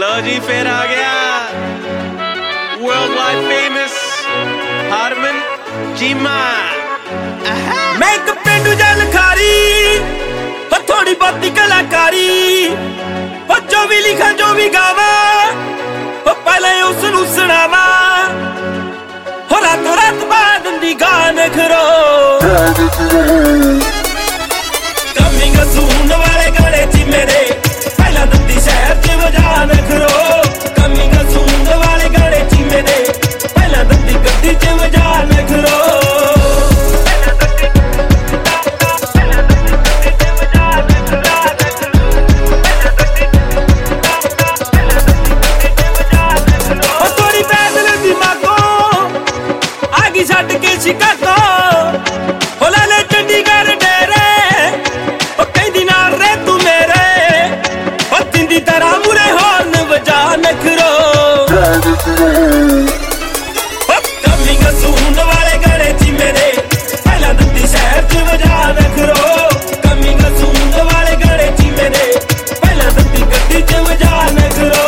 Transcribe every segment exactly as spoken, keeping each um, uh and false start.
लो जी फिर आ गया world wide famous Harman Cheema. मैं एक पेंडू जल खारी हो थोड़ी बहुती कलाकारी हो जो भी लिखा जो भी गावा हो पहले उसनू सुनावा हो रातों रात बाद दी गान खरो कमिंग सून वाले गाने ची मेरे पहला दंदी शहर च वजान खरो कमिंग सून वाले गाने ची मेरे पहला दंदी गड्डी च वजान खरो छट के शिकागो हो ले चंडीगढ़ डेरे ओ कहंदी ना रे तू मेरे ओ तिंदी तरह मुरे हॉर्न बजा नखरो ओ कमिंग सून वाले गाने ची मेरे पहला दंदी शहर च बजा नखरो कमिंग सून वाले गाने ची मेरे पहला दंदी गड्डी च बजा नखरो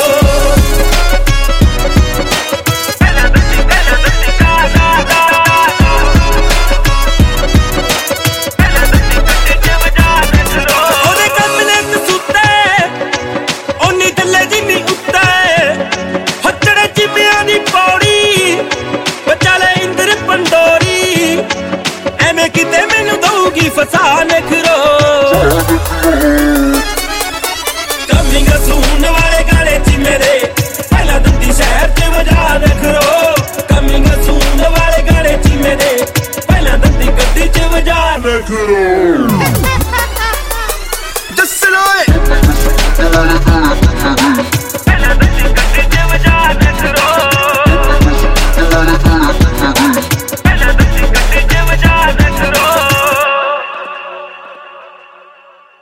फसान खरो कमिंग सून वाले गाने ची मेरे पहला दंदी शहर च वजान खरो कमिंग सून वाले गाने ची मेरे पहला दंदी गड्डी च वजान खरो